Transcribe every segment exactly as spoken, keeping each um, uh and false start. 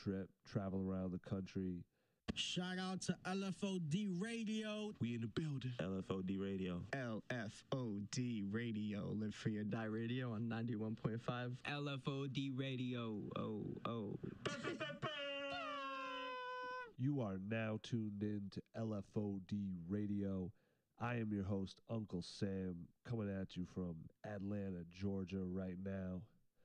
trip, traveling around the country. Shout out to L F O D Radio. We in the building. L F O D Radio. L F O D Radio. Live free or die radio on ninety-one point five. L F O D Radio. Oh, oh. You are now tuned in to L F O D Radio. I am your host, Uncle Sam, coming at you from Atlanta, Georgia right now.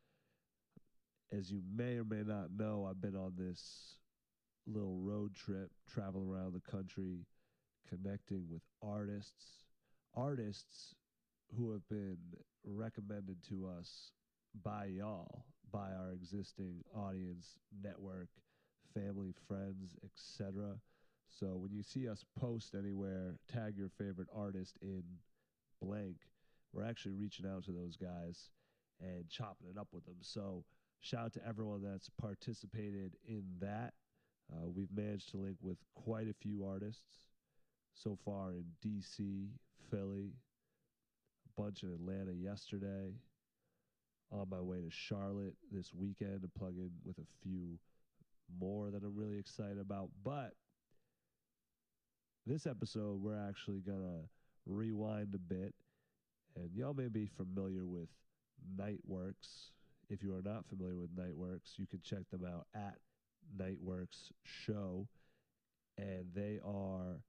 As you may or may not know, I've been on this little road trip, traveling around the country, connecting with artists, artists who have been recommended to us by y'all, by our existing audience, network, family, friends, et cetera. So when you see us post anywhere, tag your favorite artist in blank, we're actually reaching out to those guys and chopping it up with them. So shout out to everyone that's participated in that. Uh, we've managed to link with quite a few artists so far in D C, Philly, a bunch in Atlanta yesterday. On my way to Charlotte this weekend to plug in with a few more that I'm really excited about. But this episode, we're actually going to rewind a bit. And y'all may be familiar with Nightworks. If you are not familiar with Nightworks, you can check them out at Nightworks Show. And they are,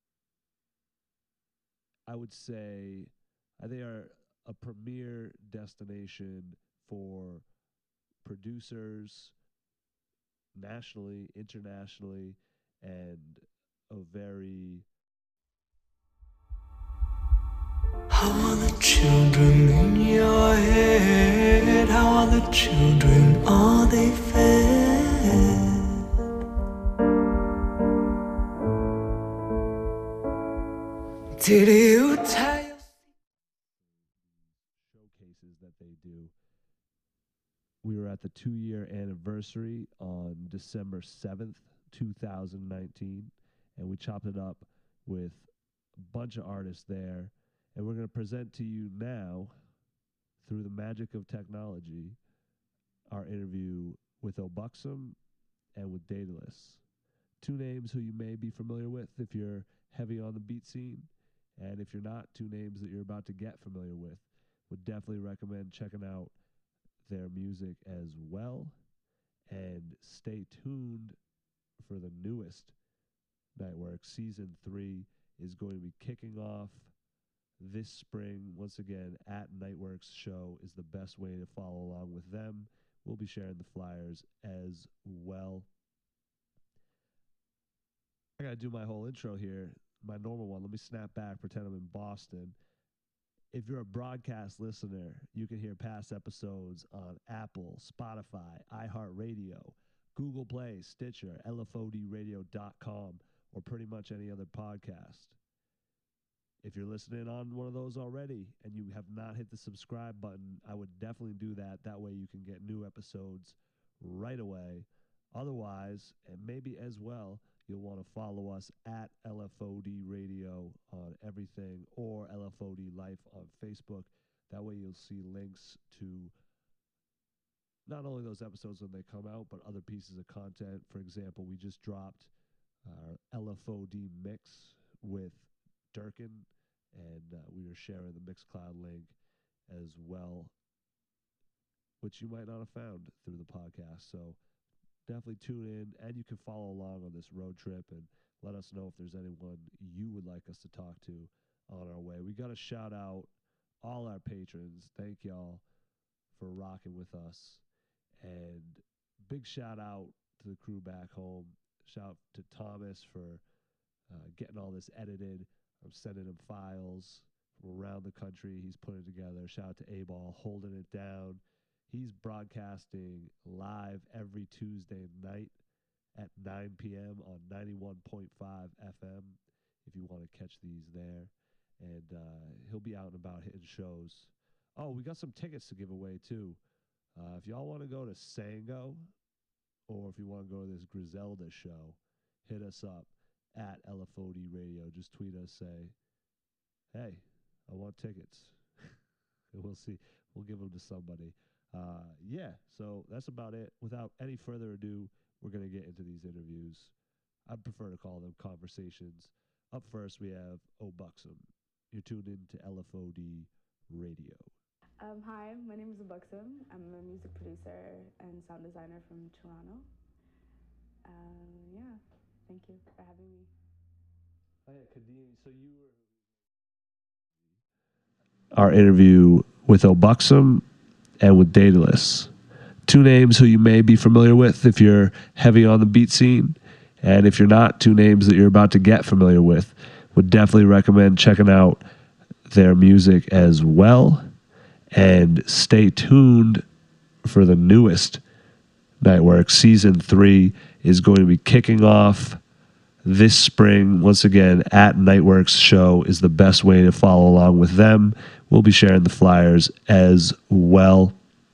I would say, they are a premier destination for producers nationally, internationally, and a very... How are the children in your head? How are the children? Are they fed? Did you tell your showcases that they do? We were at the two-year anniversary on December seventh, two thousand nineteen, and we chopped it up with a bunch of artists there. And we're going to present to you now, through the magic of technology, our interview with Obuxom and with Daedalus. Two names who you may be familiar with if you're heavy on the beat scene, and if you're not, two names that you're about to get familiar with. Would definitely recommend checking out their music as well. And stay tuned for the newest Nightworks. Season three is going to be kicking off this spring. Once again, at Nightworks Show is the best way to follow along with them. We'll be sharing the flyers as well. I got to do my whole intro here, my normal one. Let me snap back, pretend I'm in Boston. If you're a broadcast listener, you can hear past episodes on Apple, Spotify, iHeartRadio, Google Play, Stitcher, L F O D radio dot com, or pretty much any other podcast. If you're listening on one of those already and you have not hit the subscribe button, I would definitely do that. That way you can get new episodes right away. Otherwise, and maybe as well, you'll want to follow us at L F O D Radio on everything, or L F O D Life on Facebook. That way you'll see links to not only those episodes when they come out, but other pieces of content. For example, we just dropped our L F O D mix with Durkin, and uh, we are sharing the Mixcloud link as well, which you might not have found through the podcast. So definitely tune in, and you can follow along on this road trip and let us know if there's anyone you would like us to talk to on our way. We got to shout out all our patrons. Thank y'all for rocking with us, and big shout out to the crew back home. Shout out to Thomas for uh, getting all this edited. I'm sending him files from around the country. He's putting it together. Shout out to A-Ball holding it down. He's broadcasting live every Tuesday night at nine p.m. on ninety-one point five F M if you want to catch these there. And uh, he'll be out and about hitting shows. Oh, we got some tickets to give away, too. Uh, if y'all want to go to Sango, or if you want to go to this Griselda show, hit us up at L F O D Radio. Just tweet us, say, hey, I want tickets. And we'll see. We'll give them to somebody. Uh, yeah, so that's about it. Without any further ado, we're going to get into these interviews. I prefer to call them conversations. Up first, we have Obuxom. You're tuned in to L F O D Radio. Um, hi, my name is Obuxom. I'm a music producer and sound designer from Toronto. Um, yeah, thank you for having me. Oh, yeah, Kadeem, so you were... Our interview with Obuxom and with Daedalus. Two names who you may be familiar with if you're heavy on the beat scene. And if you're not, two names that you're about to get familiar with. Would definitely recommend checking out their music as well. And stay tuned for the newest Nightworks. Season three is going to be kicking off this spring. Once again, at Nightworks Show is the best way to follow along with them. We'll be sharing the flyers as well.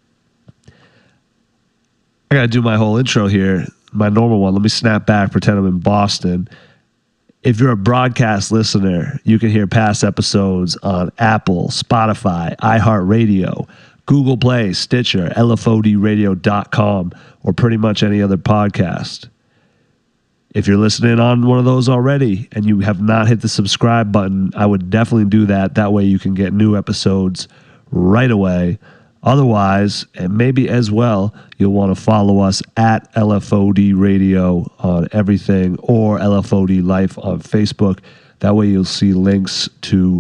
I got to do my whole intro here, my normal one. Let me snap back, pretend I'm in Boston. If you're a broadcast listener, you can hear past episodes on Apple, Spotify, iHeartRadio, Google Play, Stitcher, L F O D radio dot com, or pretty much any other podcast. If you're listening on one of those already and you have not hit the subscribe button, I would definitely do that. That way you can get new episodes right away. Otherwise, and maybe as well, you'll want to follow us at L F O D Radio on everything or L F O D Life on Facebook. That way you'll see links to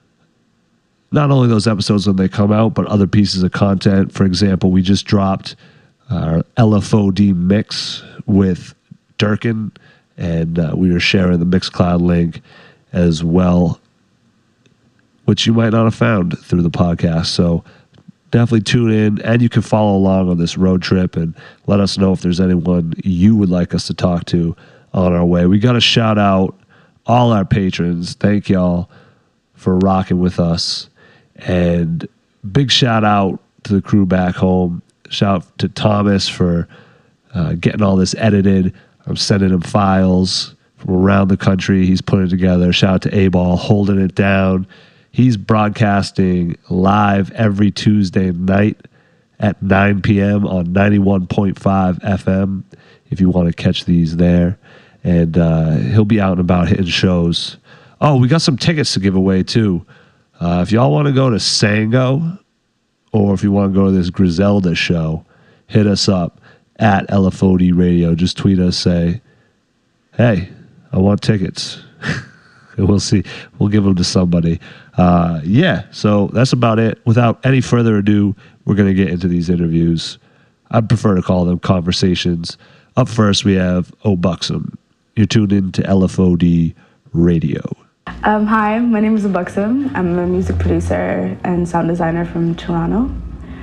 not only those episodes when they come out, but other pieces of content. For example, we just dropped our L F O D mix with Durkin, and uh, we were sharing the Mixcloud link as well, which you might not have found through the podcast. So definitely tune in, and you can follow along on this road trip and let us know if there's anyone you would like us to talk to on our way. We got to shout out all our patrons. Thank y'all for rocking with us. And big shout out to the crew back home. Shout out to Thomas for uh, getting all this edited. I'm sending him files from around the country. He's putting it together. Shout out to A-Ball holding it down. He's broadcasting live every Tuesday night at nine p.m. on ninety-one point five F M if you want to catch these there. And uh, he'll be out and about hitting shows. Oh, we got some tickets to give away, too. Uh, if y'all want to go to Sango or if you want to go to this Griselda show, hit us up at L F O D Radio. Just tweet us, say, hey, I want tickets. And we'll see. We'll give them to somebody. Uh, yeah, so that's about it. Without any further ado, we're going to get into these interviews. I prefer to call them conversations. Up first, we have Obuxom. You're tuned in to L F O D Radio. Um, hi, my name is Obuxom. I'm a music producer and sound designer from Toronto.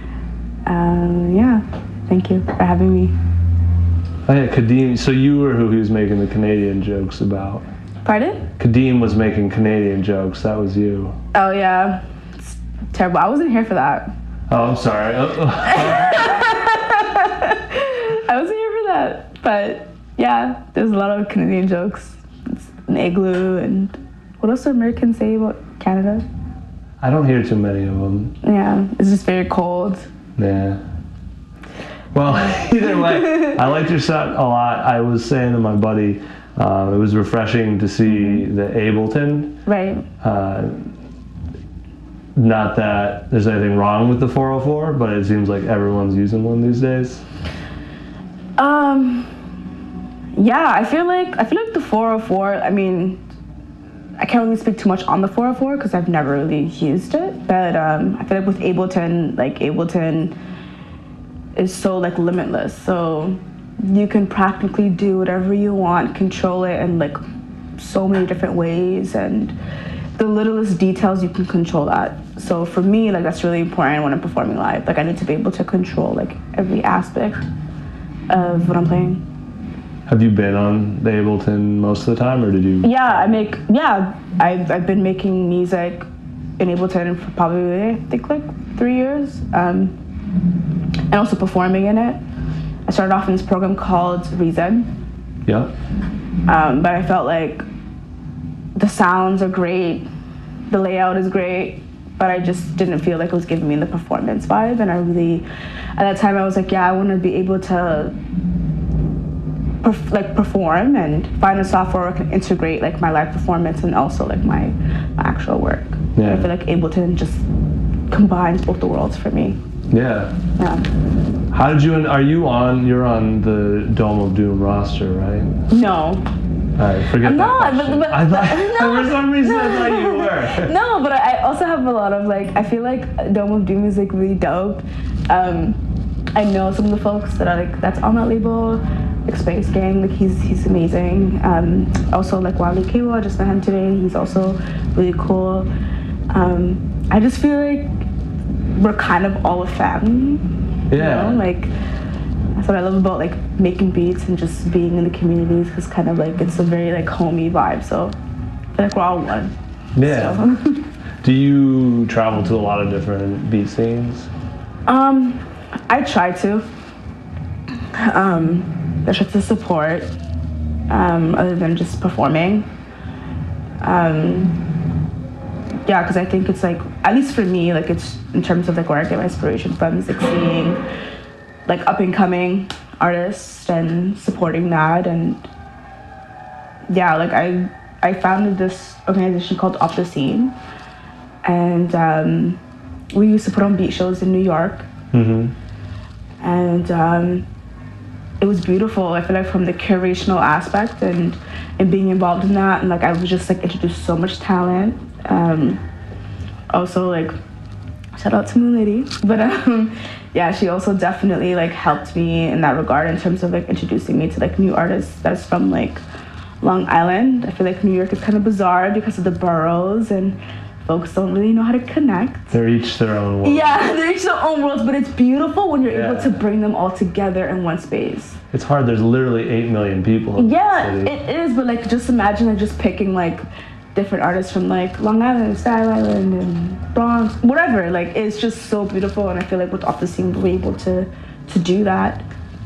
Um, yeah, thank you for having me. Oh, yeah, Kadeem. So you were who he was making the Canadian jokes about. Pardon? Kadeem was making Canadian jokes. That was you. Oh, yeah. It's terrible. I wasn't here for that. Oh, I'm sorry. I wasn't here for that. But, yeah, there's a lot of Canadian jokes. It's an igloo, and what else do Americans say about Canada? I don't hear too many of them. Yeah, it's just very cold. Yeah. Well, either way, I liked your set a lot. I was saying to my buddy, uh, it was refreshing to see the Ableton. Right. Uh, not that there's anything wrong with the four oh four, but it seems like everyone's using one these days. Um. Yeah, I feel like I feel like the four oh four. I mean, I can't really speak too much on the four oh four because I've never really used it. But um, I feel like with Ableton, like Ableton is so like limitless. So you can practically do whatever you want, control it in like so many different ways, and the littlest details you can control that. So for me, like that's really important when I'm performing live. Like I need to be able to control like every aspect of what I'm playing. Have you been on the Ableton most of the time, or did you? Yeah, I make, yeah, I've, I've been making music in Ableton for probably, I think, like three years, um, and also performing in it. I started off in this program called Reason. Yeah. Um, but I felt like the sounds are great, the layout is great, but I just didn't feel like it was giving me the performance vibe, and I really, at that time, I was like, yeah, I want to be able to perf- like perform and find a software where I can integrate like my live performance and also like my, my actual work. Yeah. I feel like Ableton just combines both the worlds for me. Yeah. Yeah. How did you, are you on, you're on the Dome of Doom roster, right? No. All right, forget I'm that not, question. but- but- I thought, no. for some reason I thought you were. No, but I also have a lot of like, I feel like Dome of Doom is like really dope. Um, I know some of the folks that are like, that's on that label, like Space Gang, like he's he's amazing. Um, also like Wally Cable, I just met him today, he's also really cool. Um, I just feel like we're kind of all a family. Yeah. You know? Like, that's what I love about like making beats and just being in the communities, because kind of like it's a very like homey vibe. So I feel like we're all one. Yeah. So. Do you travel to a lot of different beat scenes? Um, I try to. Um, I try to support, um, other than just performing. Um, yeah, because I think it's like, at least for me, like it's in terms of like where I get my inspiration from, is like seeing like up and coming artists and supporting that. And yeah, like I I founded this organization called Off the Scene, and um, we used to put on beat shows in New York. Mm-hmm. And um, it was beautiful. I feel like from the curational aspect and and being involved in that, and like I was just like introduced so much talent. Um, also like shout out to Moon Lady, but um, yeah, she also definitely like helped me in that regard in terms of like introducing me to like new artists that's from like Long Island. I feel like New York is kind of bizarre because of the boroughs and folks don't really know how to connect. They're each their own world. Yeah, they're each their own worlds, but it's beautiful when you're Yeah. able to bring them all together in one space. It's hard. There's literally eight million people. In Yeah, the city. it is, but like just imagine like just picking like different artists from like Long Island, Staten Island, and Bronx, whatever. Like it's just so beautiful, and I feel like with Off the Scene we're able to to do that.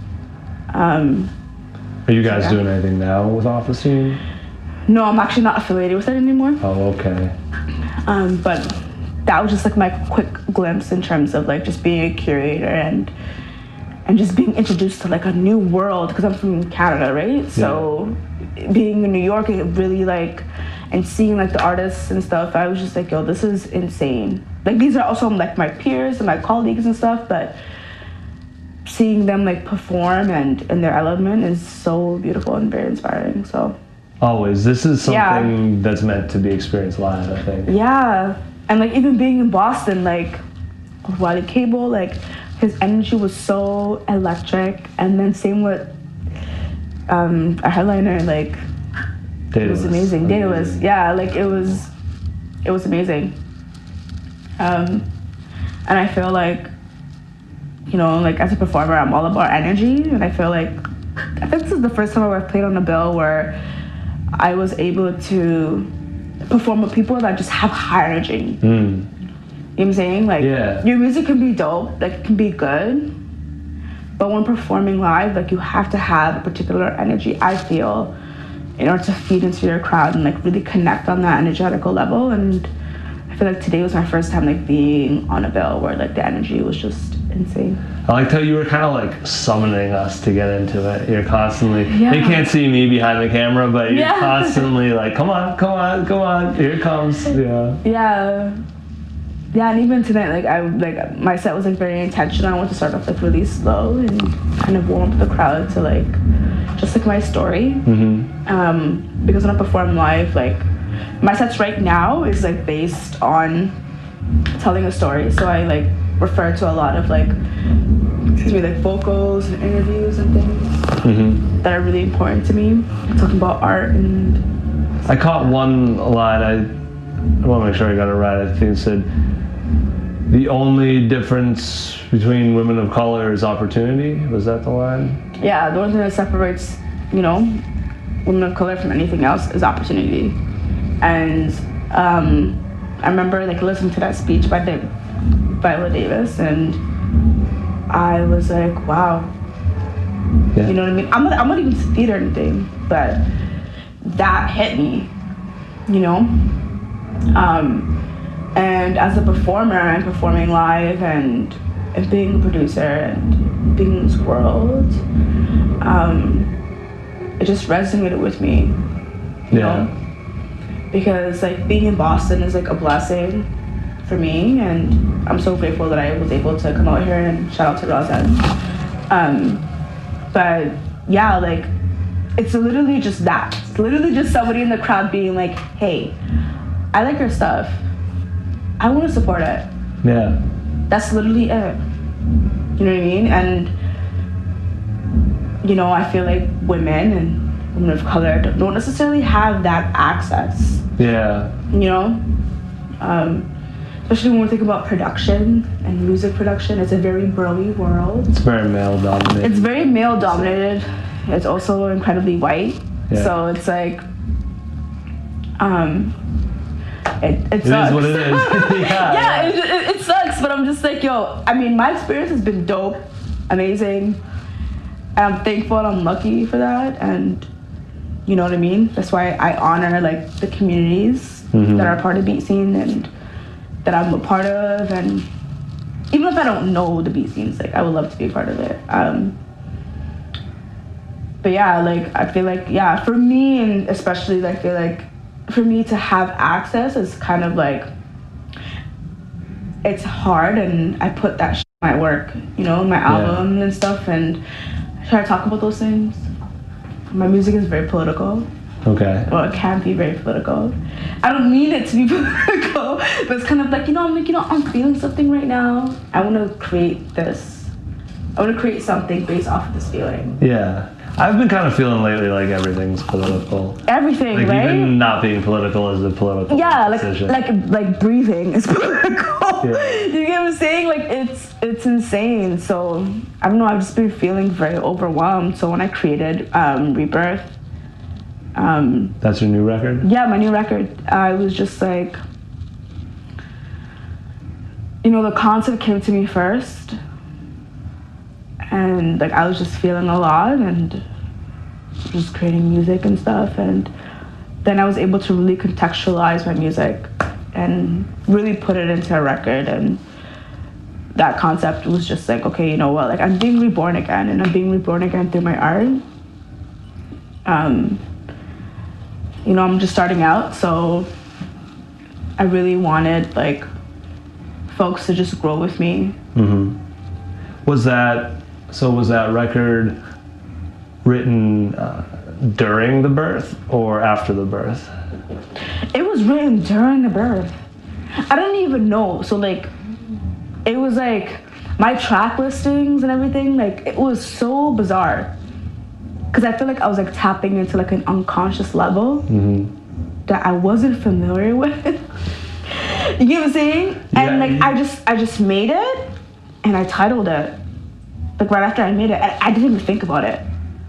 Um, Are you guys yeah. doing anything now with Off the Scene? no, I'm actually not affiliated with it anymore. Oh, okay. Um, but that was just like my quick glimpse in terms of like just being a curator and and just being introduced to like a new world, because I'm from Canada, right? So being in New York, it really like, and seeing like the artists and stuff, I was just like, yo, this is insane. Like these are also like my peers and my colleagues and stuff, but seeing them like perform and in their element is so beautiful and very inspiring. So Always. This is something Yeah. that's meant to be experienced live, I think. yeah, and like even being in Boston, like Wally Cable, like his energy was so electric, and then same with um, our headliner, like it was amazing. Daedalus, yeah, like it was, it was amazing. Um, and I feel like, you know, like as a performer, I'm all about energy, and I feel like I think this is the first time I've played on a bill where I was able to perform with people that just have high energy. Mm. You know what I'm saying? Like, Yeah. your music can be dope, like it can be good, but when performing live, like you have to have a particular energy, I feel, in order to feed into your crowd and like really connect on that energetical level. And I feel like today was my first time like being on a bill where like the energy was just insane. I liked how you were kind of like summoning us to get into it. You're constantly, Yeah. they can't see me behind the camera, but you're Yeah. constantly like, come on, come on, come on, here it comes. Yeah. Yeah. Yeah, and even tonight, like I like my set was like very intentional. I wanted to start off like really slow and kind of warm up the crowd to like just like my story. Mm-hmm. Um, because when I perform live, like my sets right now is like based on telling a story. So I like refer to a lot of like, excuse me, like vocals and interviews and things Mm-hmm. that are really important to me. Talking about art and I caught one line, I, I want to make sure I got it right. I think it said, the only difference between women of color is opportunity. Was that the line? yeah, the only thing that separates, you know, women of color from anything else is opportunity. And um, I remember like listening to that speech by the, Viola Davis, and I was like, wow. Yeah. You know what I mean? I'm not, I'm not even to theater or anything, but that hit me, you know? Um, and as a performer and performing live and, and being a producer and being in this world, um, it just resonated with me, you Yeah. know, because like being in Boston is like a blessing for me, and I'm so grateful that I was able to come out here, and shout out to Roseanne. Um, but yeah, like it's literally just that. It's literally just somebody in the crowd being like, hey, I like your stuff. I want to support it. Yeah. That's literally it. You know what I mean? And, you know, I feel like women and women of color don't necessarily have that access, Yeah. you know? Um, especially when we're thinking about production and music production. It's a very girly world. It's very male dominated. It's very male dominated. It's also incredibly white. Yeah. So it's like, um, it, it It sucks. is what it is. yeah. yeah, it, it, it sucks, but I'm just like, yo, I mean, my experience has been dope, amazing. And I'm thankful and I'm lucky for that. And you know what I mean? That's why I honor like the communities Mhm. that are part of beat scene and that I'm a part of. And even if I don't know the beat scenes, like I would love to be a part of it. Um, but yeah, like I feel like, yeah, for me, and especially like, I feel like for me to have access is kind of like, it's hard, and I put that shit in my work, you know, my album and stuff, and I try to talk about those things. My music is very political. Okay. Well, it can be very political. I don't mean it to be political, but it's kind of like, you know, I'm like, you know, I'm feeling something right now. I want to create this. I want to create something based off of this feeling. Yeah. I've been kind of feeling lately like everything's political. Everything, Like right? even not being political is a political Yeah, like decision. like like breathing is political. Yeah. You get what I'm saying? Like it's it's insane. So I don't know. I've just been feeling very overwhelmed. So when I created um, Rebirth, um, That's your new record? yeah, my new record, I was just like, you know, the concept came to me first, and like I was just feeling a lot and just creating music and stuff, and then I was able to really contextualize my music and really put it into a record. And that concept was just like, okay, you know what, like I'm being reborn again, and I'm being reborn again through my art. Um, you know, I'm just starting out, so I really wanted like folks to just grow with me. Mm-hmm. Was that, so was that record written uh, during the birth or after the birth? It was written during the birth. I don't even know. So like, it was like my track listings and everything, like it was so bizarre. Cause I feel like I was like tapping into like an unconscious level Mm-hmm. that I wasn't familiar with. You get what I'm saying? And Yeah. like I just I just made it and I titled it. Like right after I made it, I, I didn't even think about it.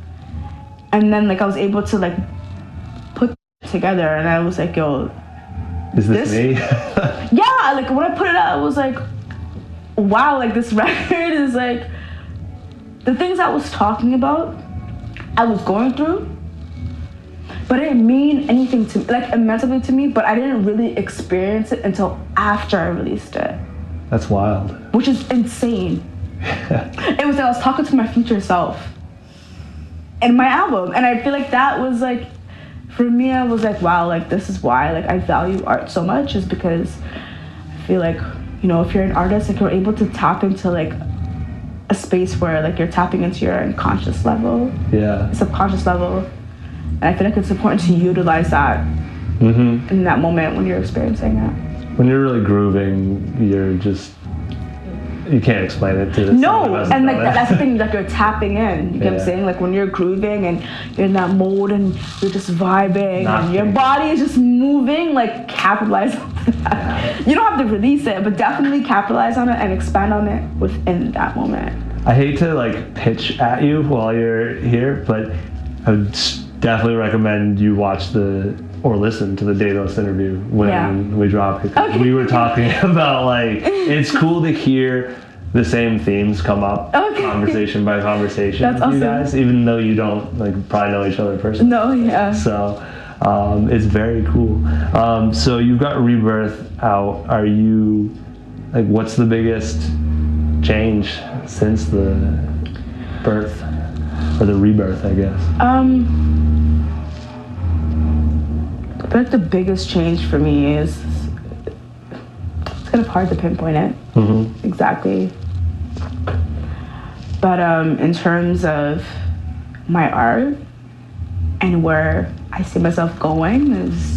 And then like I was able to like put it together, and I was like, yo, Is this, This- me? yeah, like when I put it out, I was like, wow, like this record is like the things I was talking about, I was going through, but it didn't mean anything to me, like it meant something to me, but I didn't really experience it until after I released it, That's wild. which is insane. It was like I was talking to my future self in my album, and I feel like that was like, for me, I was like, wow, like this is why like I value art so much, is because I feel like, you know, if you're an artist, like you're able to tap into like a space where like you're tapping into your unconscious level, Yeah. subconscious level, and I feel like it's important to utilize that Mm-hmm. in that moment when you're experiencing it. When you're really grooving, you're just, you can't explain it to someone No, who hasn't and like done that, it. that's the thing, like you're tapping in. You get what Yeah. I'm saying? Like when you're grooving and you're in that mode and you're just vibing Not and your thinking. body is just moving, like capitalize on that. You don't have to release it, but definitely capitalize on it and expand on it within that moment. I hate to like pitch at you while you're here, but I would s- definitely recommend you watch the or listen to the Dados interview when Yeah. we drop it. 'Cause Okay. We were talking about like it's cool to hear the same themes come up Okay. conversation by conversation That's with you awesome. guys, even though you don't like probably know each other personally. No, yeah. So um, it's very cool. Um, so you've got Rebirth out. Are you like, what's the biggest change since the birth? or the rebirth, I guess? Um, I feel like the biggest change for me is, it's kind of hard to pinpoint it Mm-hmm. exactly. But um, in terms of my art and where I see myself going is,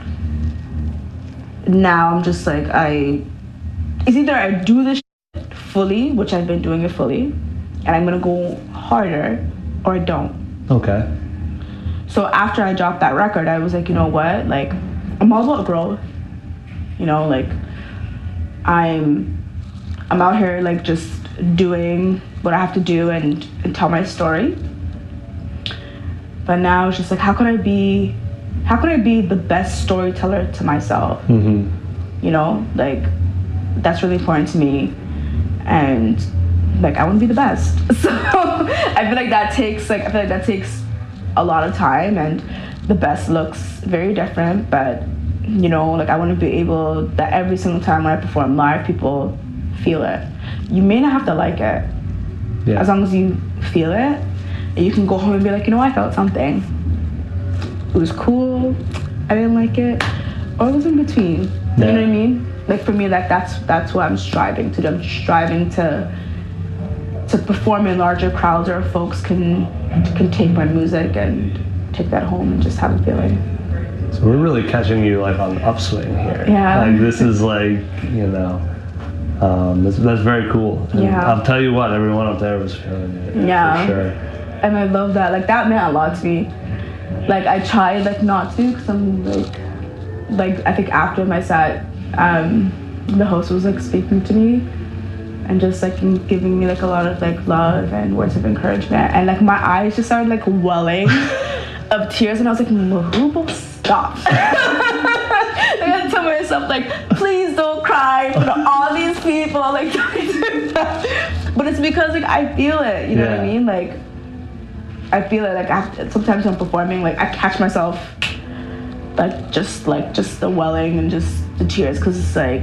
now I'm just like, I, it's either I do this shit fully, which I've been doing it fully, and I'm gonna go harder, or I don't. Okay. So after I dropped that record, I was like, you know what? Like, I'm all about growth. You know, like, I'm, I'm out here like just doing what I have to do and, and tell my story. But now it's just like, how can I be, how can I be the best storyteller to myself? Mm-hmm. You know, like, that's really important to me. And like, I want to be the best. So I feel like that takes, like, I feel like that takes a lot of time, and the best looks very different. But, you know, like, I want to be able that every single time when I perform live, people feel it. You may not have to like it. Yeah. As long as you feel it, and you can go home and be like, you know, I felt something. It was cool, I didn't like it, or it was in between. Yeah. You know what I mean? Like, for me, like, that's that's what I'm striving to do. I'm striving to to perform in larger crowds where folks can can take my music and take that home and just have a feeling. So we're really catching you like on the upswing here. Yeah. Like, this is like, you know, um, that's, that's very cool. And Yeah. I'll tell you what, everyone up there was feeling it. Yeah. For sure. And I love that. Like, that meant a lot to me. Like, I tried like not to, because I'm like, like I think after my set, um, the host was like speaking to me and just like giving me like a lot of like love and words of encouragement, and like my eyes just started like welling of tears, and I was like, Mahubo, stop. Like, I had to tell myself like, please don't cry in front of all these people, like, don't do that. But it's because like I feel it, you know Yeah. what I mean? Like, I feel it. Like, I, sometimes when I'm performing, like, I catch myself like just like just the welling and just the tears, because it's like,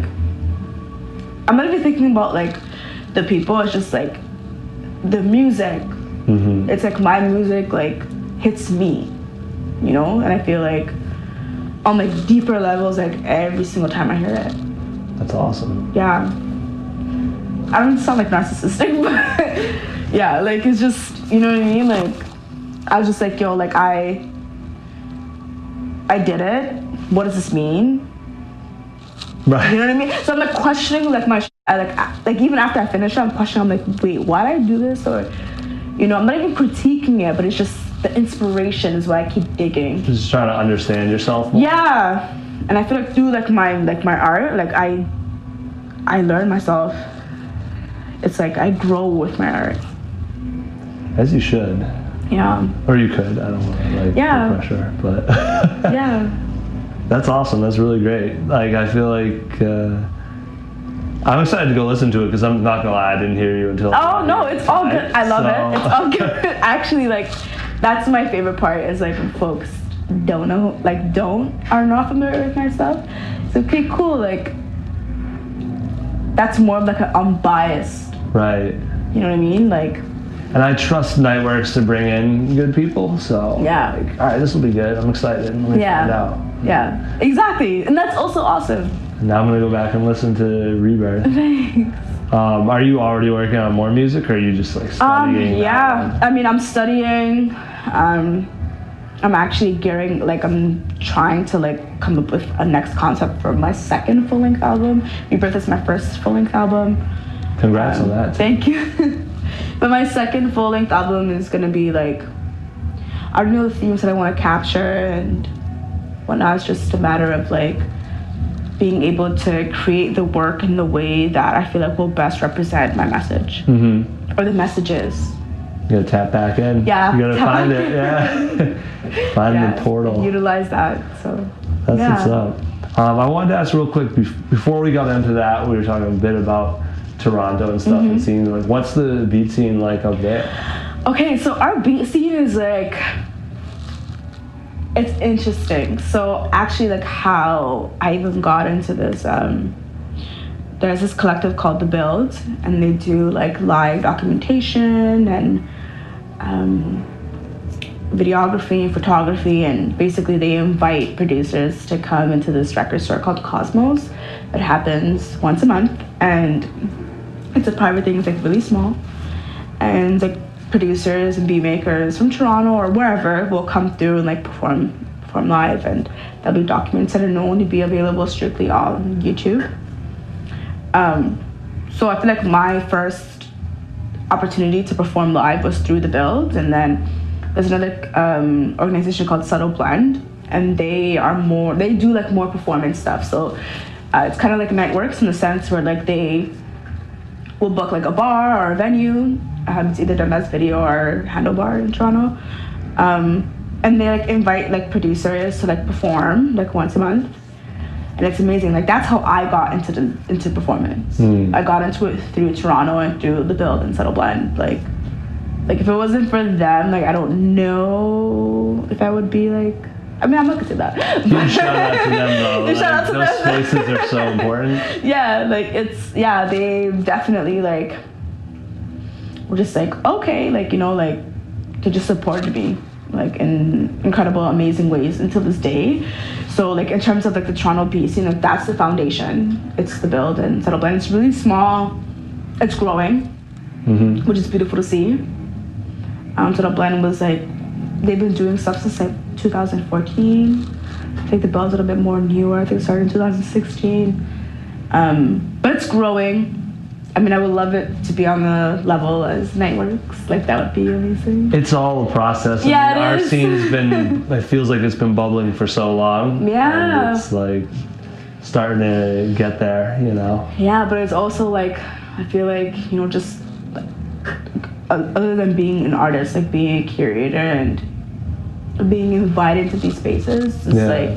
I'm not even thinking about like the people, it's just like the music. Mm-hmm. It's like my music like hits me, you know, and I feel like on like deeper levels, like every single time I hear it. That's awesome. Yeah, I don't sound like narcissistic, but yeah, like, it's just, you know what I mean? Like, I was just like, yo, like, I I did it, what does this mean? Right. You know what I mean? So I'm like questioning like my sh- I, like I, like even after I finish it, I'm questioning. I'm like, wait, why did I do this? Or, you know, I'm not even critiquing it, but it's just the inspiration is why I keep digging. Just trying to understand yourself more. Yeah, and I feel like through like my like my art, like I I learn myself. It's like I grow with my art. As you should. Yeah. Or you could. I don't want to like Yeah. put pressure, but Yeah. that's awesome. That's really great. Like, I feel like uh, I'm excited to go listen to it, because I'm not gonna lie, I didn't hear you until. Oh no, it's all good. I love So- it. It's all good. Actually, like, that's my favorite part is like when folks don't know, like, don't are not familiar with my stuff. It's okay, cool. Like, that's more of like an unbiased. Right. You know what I mean? Like, And I trust Nightworks to bring in good people, so Yeah. like, all right, this will be good. I'm excited. Let me Yeah. find out. yeah, exactly, and that's also awesome. And now I'm gonna go back and listen to Rebirth. Thanks. Um, are you already working on more music, or are you just like Um, studying? that yeah, one? I mean, I'm studying. Um, I'm actually gearing, like, I'm trying to like come up with a next concept for my second full-length album. Rebirth is my first full-length album. Congrats Um, on that. Thank you. But my second full-length album is gonna be like, I already know the themes that I want to capture and whatnot. It's just a matter of like being able to create the work in the way that I feel like will best represent my message Mm-hmm. or the messages. You gotta tap back in. Yeah, You gotta tap find back it. in. Yeah. Find Yeah, the portal. Utilize that. So That's yeah. what's up. Um, I wanted to ask real quick bef- before we got into that. We were talking a bit about Toronto and stuff Mm-hmm. and seeing like what's the beat scene like up there? Okay, so our beat scene is like, it's interesting. So actually, like, how I even got into this, um, there's this collective called The Build, and they do like live documentation and um, videography and photography, and basically they invite producers to come into this record store called Cosmos. It happens once a month, and it's a private thing. It's like really small, and like producers and beat makers from Toronto or wherever will come through and like perform perform live, and they'll be documented and only be available strictly on YouTube. Um, so I feel like my first opportunity to perform live was through the Build, and then there's another um, organization called Subtle Blend, and they are more, they do like more performance stuff. So uh, it's kind of like Nightworks in the sense where like they will book like a bar or a venue. Um, it's either done as video or Handlebar in Toronto. Um, and they like invite like producers to like perform like once a month. And it's amazing. Like that's how I got into the into performance. Mm. I got into it through Toronto and through the Build and Subtle Blend. Like, like if it wasn't for them, like I don't know if I would be like. I mean, I'm not gonna say that. Huge shout out to them though. Like, shout out to those them. spaces are so important. Yeah, like it's yeah. They definitely like were just like okay, like you know, like they just supported me like in incredible, amazing ways until this day. So like in terms of like the Toronto piece, you know, that's the foundation. It's the Build and Subtle Blend. It's really small. It's growing, mm-hmm. which is beautiful to see. Um, Subtle Blend was like, they've been doing stuff since like two thousand fourteen. I think the Build's a little bit more newer. I think it started in two thousand sixteen. Um, but it's growing. I mean, I would love it to be on the level as Nightworks. Like, that would be amazing. It's all a process. I yeah, mean, it our is. scene's been, it feels like it's been bubbling for so long. Yeah. And it's like starting to get there, you know? Yeah, but it's also like, I feel like, you know, just like, other than being an artist, like being a curator and being invited to these spaces is yeah. like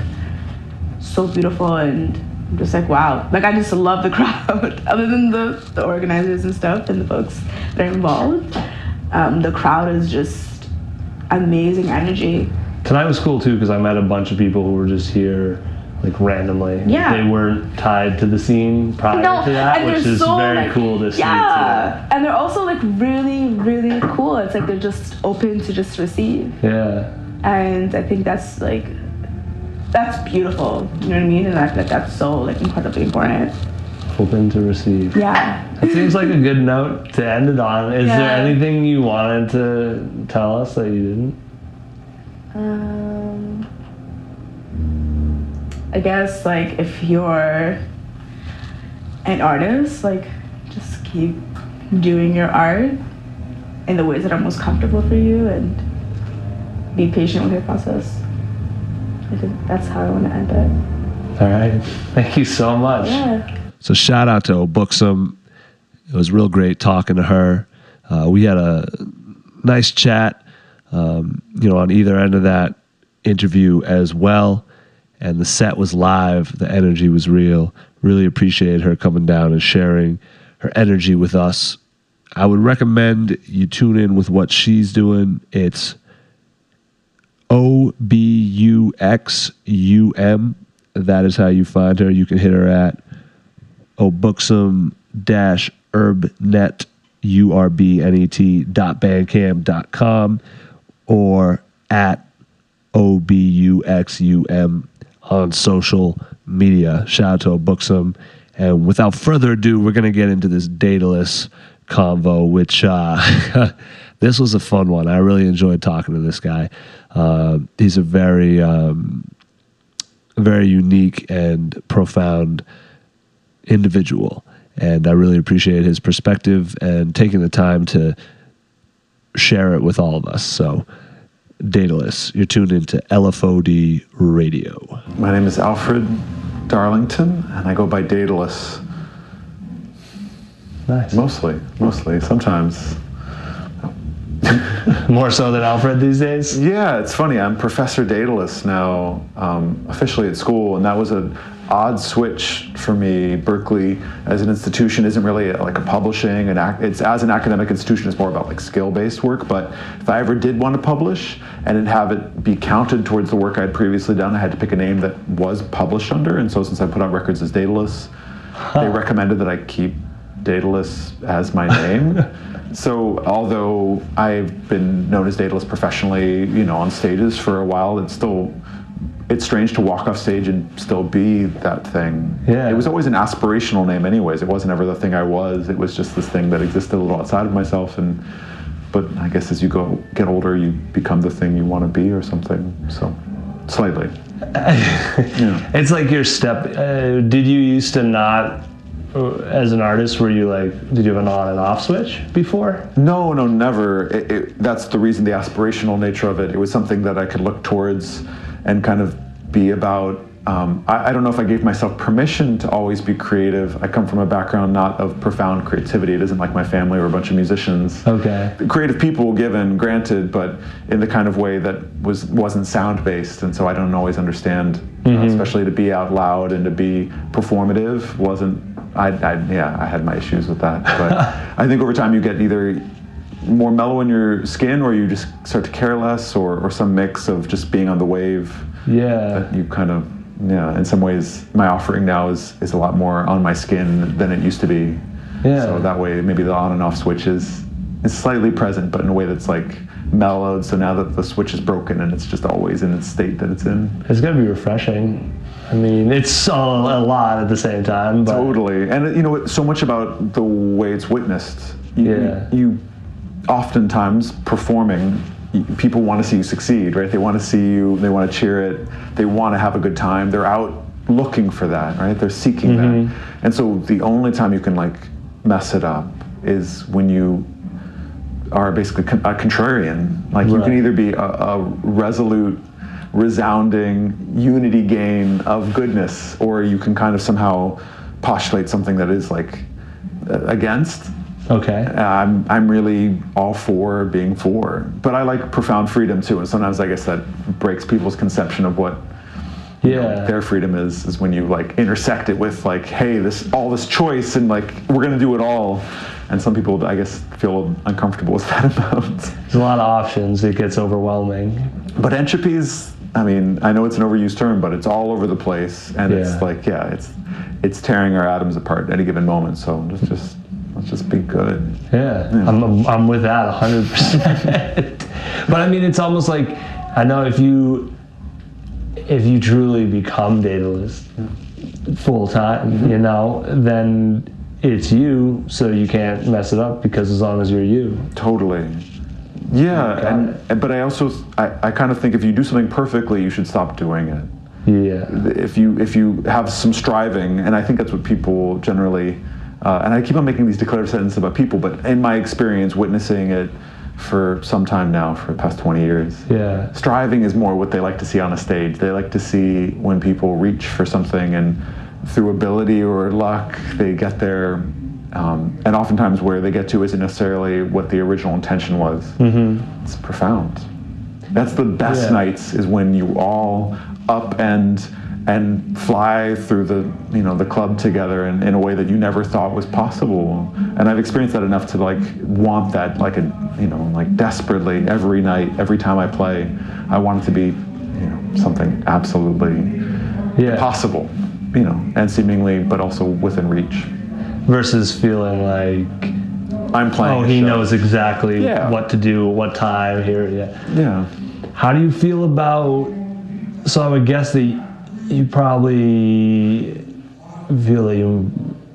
so beautiful, and I'm just like, wow. Like, I just love the crowd. Other than the, the organizers and stuff and the folks that are involved, um, the crowd is just amazing energy. Tonight was cool too because I met a bunch of people who were just here like randomly. Yeah. They weren't tied to the scene prior no, to that, which is so, very like, cool to see. Yeah, too. and they're also like really, really cool. It's like they're just open to just receive. Yeah. And I think that's like, that's beautiful. You know what I mean? And I feel like that's so like incredibly important. Open to receive. Yeah. That seems like a good note to end it on. Is yeah. there anything you wanted to tell us that you didn't? Um, I guess like if you're an artist, like just keep doing your art in the ways that are most comfortable for you, and be patient with your process. I think that's how I want to end it. All right. Thank you so much. Yeah. So shout out to Obuxom. It was real great talking to her. Uh, we had a nice chat, um, you know, on either end of that interview as well. And the set was live. The energy was real. Really appreciated her coming down and sharing her energy with us. I would recommend you tune in with what she's doing. It's O B U X U M. That is how you find her. You can hit her at obuxom dash urbnet, U R B N E T dot bandcamp dot com, or at O B U X U M on social media. Shout out to Obuxom. And without further ado, we're going to get into this Daedalus convo, which uh, this was a fun one. I really enjoyed talking to this guy. Uh, he's a very, um, very unique and profound individual. And I really appreciate his perspective and taking the time to share it with all of us. So, Daedalus, you're tuned into L F O D Radio. My name is Alfred Darlington, and I go by Daedalus. Nice. Mostly, mostly. Sometimes. More so than Alfred these days? Yeah, it's funny. I'm Professor Daedalus now, um, officially at school, and that was an odd switch for me. Berkeley, as an institution, isn't really like a publishing, and ac- it's as an academic institution, it's more about like skill-based work. But if I ever did want to publish and then have it be counted towards the work I'd previously done, I had to pick a name that was published under. And so since I put out records as Daedalus, huh. they recommended that I keep Daedalus as my name. So although I've been known as Daedalus professionally, you know, on stages for a while, it's still, it's strange to walk off stage and still be that thing. Yeah. It was always an aspirational name anyways. It wasn't ever the thing I was. It was just this thing that existed a little outside of myself. And but I guess as you go get older, you become the thing you want to be or something. So slightly. Yeah. It's like your step. Uh, did you used to not, uh, as an artist, were you like, did you have an on and off switch before? No, no, never. It, it, that's the reason, the aspirational nature of it. It was something that I could look towards and kind of be about. Um, I, I don't know if I gave myself permission to always be creative. I come from a background not of profound creativity. It isn't like my family or a bunch of musicians. Okay. Creative people given, granted, but in the kind of way that was, wasn't sound-based, and so I don't always understand, mm-hmm. uh, especially to be out loud and to be performative wasn't, I, I yeah, I had my issues with that. But I think over time you get either more mellow in your skin or you just start to care less, or, or some mix of just being on the wave. Yeah. That you kind of, yeah, in some ways, my offering now is, is a lot more on my skin than it used to be. Yeah. So that way, maybe the on and off switch is, is slightly present, but in a way that's like mellowed. So now that the switch is broken and it's just always in its state that it's in. It's gotta be refreshing. I mean, it's all a lot at the same time. But totally. And you know, so much about the way it's witnessed. You, yeah. You oftentimes performing, people want to see you succeed, right? They want to see you, they want to cheer it, they want to have a good time. They're out looking for that, right? They're seeking mm-hmm. that. And so the only time you can like mess it up is when you are basically con- a contrarian. Like right. You can either be a, a resolute, resounding unity gain of goodness, or you can kind of somehow postulate something that is like uh, against. Okay. I'm I'm really all for being for, but I like profound freedom too, and sometimes I guess that breaks people's conception of what yeah. you know, their freedom is. Is when you like intersect it with like, hey, this all this choice, and like we're gonna do it all, and some people I guess feel uncomfortable with that amount. There's a lot of options. It gets overwhelming. But entropy is, I mean, I know it's an overused term, but it's all over the place, and yeah. it's like, yeah, it's it's tearing our atoms apart at any given moment. So just just. Let's just be good. Yeah, yeah. I'm, I'm with that one hundred percent. But I mean, it's almost like, I know if you if you truly become Daedalus full time, mm-hmm. you know, then it's you, so you can't mess it up, because as long as you're you. Totally. Yeah, and, and but I also, I, I kind of think if you do something perfectly, you should stop doing it. Yeah. If you, if you have some striving, and I think that's what people generally, Uh, and I keep on making these declarative sentences about people, but in my experience, witnessing it for some time now, for the past twenty years, yeah. striving is more what they like to see on a stage. They like to see when people reach for something, and through ability or luck, they get there. Um, and oftentimes where they get to isn't necessarily what the original intention was. Mm-hmm. It's profound. That's the best yeah. nights, is when you all upend and fly through the, you know, the club together in, in a way that you never thought was possible. And I've experienced that enough to like want that, like a, you know, like desperately every night, every time I play, I want it to be, you know, something absolutely yeah. possible, you know, and seemingly, but also within reach. Versus feeling like I'm playing. Oh, a he show. knows exactly yeah. what to do, what time here. Yeah. Yeah. How do you feel about? So I would guess that you probably feel that you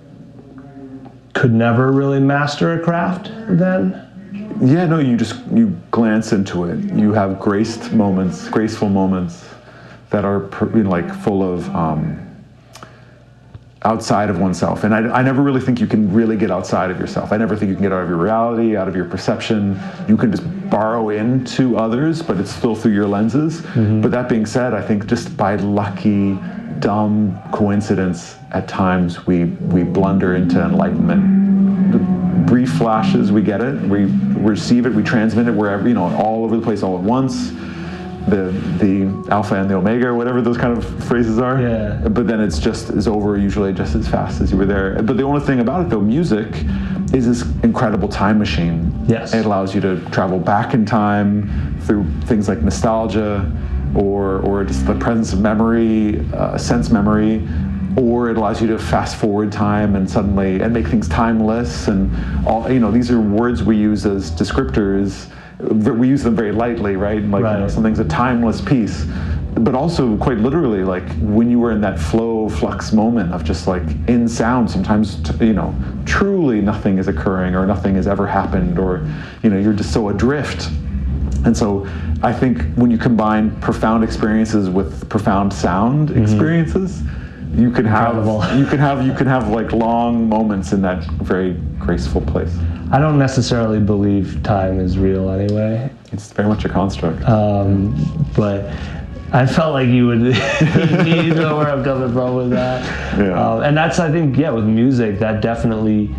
could never really master a craft then? Yeah, no, you just, you glance into it. You have graced moments, graceful moments that are you know, like full of um, outside of oneself. And I, I never really think you can really get outside of yourself. I never think you can get out of your reality, out of your perception. You can just borrow into others, but it's still through your lenses. Mm-hmm. But that being said, I think just by lucky, dumb coincidence, at times we, we blunder into enlightenment. The brief flashes, we get it, we receive it, we transmit it wherever, you know, all over the place all at once. The the alpha and the omega, or whatever those kind of phrases are. Yeah. But then it's just is over usually just as fast as you were there. But the only thing about it though, music is this incredible time machine. Yes. It allows you to travel back in time through things like nostalgia, or or just the presence of memory, uh, sense memory, or it allows you to fast forward time and suddenly and make things timeless, and all, you know, these are words we use as descriptors. We use them very lightly, right? Like, Right. you know, something's a timeless piece, but also quite literally, like when you were in that flow flux moment of just like in sound, sometimes, t- you know, truly nothing is occurring or nothing has ever happened, or, you know, you're just so adrift. And so I think when you combine profound experiences with profound sound Mm-hmm. experiences, you can have Incredible. you can have you can have like long moments in that very graceful place. I don't necessarily believe time is real anyway, It's very much a construct. um, but I felt like you would you know where I'm coming from with that. Yeah. Um, and that's, I think, yeah, with music, that definitely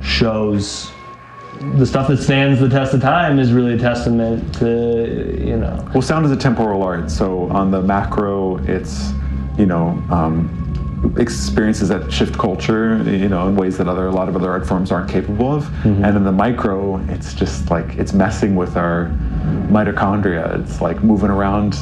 shows the stuff that stands the test of time is really a testament to, you know. Well, sound is a temporal art, so on the macro, it's, you know, um, experiences that shift culture, you know, in ways that other a lot of other art forms aren't capable of. Mm-hmm. And in the micro, it's just like it's messing with our mitochondria. It's like moving around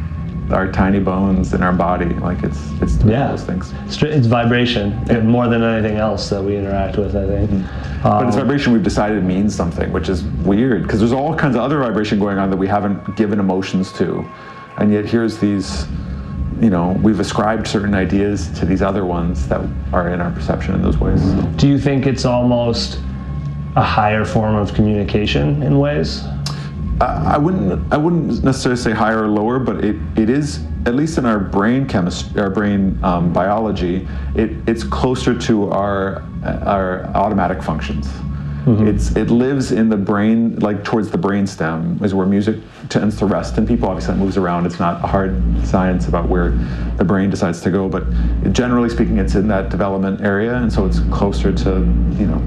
our tiny bones in our body. Like it's it's doing Yeah. those things. It's, it's vibration, and more than anything else that we interact with, I think. But it's Um, vibration we've decided means something, which is weird because there's all kinds of other vibration going on that we haven't given emotions to, and yet here's these, you know, we've ascribed certain ideas to these other ones that are in our perception in those ways. Do you think it's almost a higher form of communication in ways? I, I wouldn't I wouldn't necessarily say higher or lower, but it, it is, at least in our brain chemistry, our brain um, biology, it, it's closer to our our automatic functions. Mm-hmm. It's it lives in the brain, like towards the brainstem, is where music tends to rest. And people obviously it moves around. It's not a hard science about where the brain decides to go, but generally speaking, it's in that development area, and so it's closer to, you know,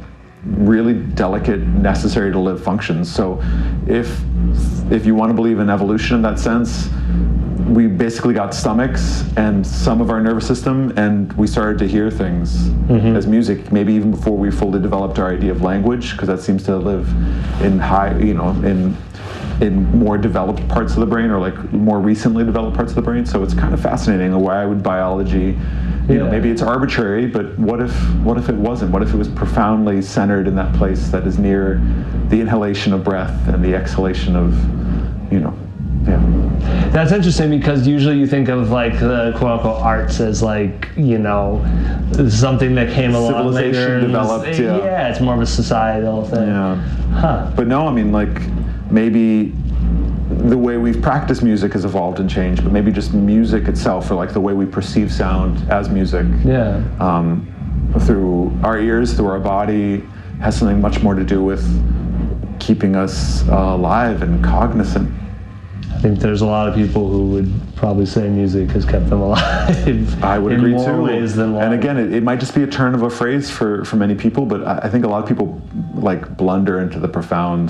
really delicate, necessary to live functions. So if if you want to believe in evolution in that sense, we basically got stomachs and some of our nervous system, and we started to hear things mm-hmm. as music, maybe even before we fully developed our idea of language, because that seems to live in high, you know, in in more developed parts of the brain, or like more recently developed parts of the brain. So it's kind of fascinating. Why would biology, you Yeah. know, maybe it's arbitrary, but what if what if it wasn't? What if it was profoundly centered in that place that is near the inhalation of breath and the exhalation of, you know, yeah. That's interesting, because usually you think of like the quote unquote arts as like, you know, something that came along Civilization later. and developed, it's- yeah. Yeah, it's more of a societal thing. Yeah. Huh. But no, I mean, like, maybe the way we've practiced music has evolved and changed, but maybe just music itself, or like the way we perceive sound as music, Yeah. um, through our ears, through our body, has something much more to do with keeping us uh, alive and cognizant. I think there's a lot of people who would probably say music has kept them alive. I would in agree more too. ways than one. And again, it, it might just be a turn of a phrase for, for many people, but I, I think a lot of people like blunder into the profound.